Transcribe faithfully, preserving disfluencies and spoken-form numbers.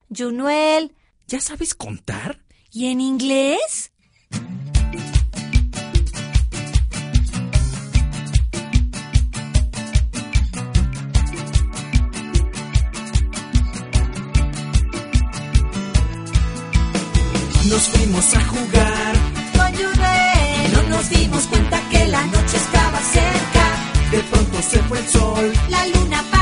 Junuel. ¿Ya sabes contar? ¿Y en inglés? Nos fuimos a jugar Con Junuel. no nos dimos cuenta que la noche estaba cerca. De pronto se fue el sol. La luna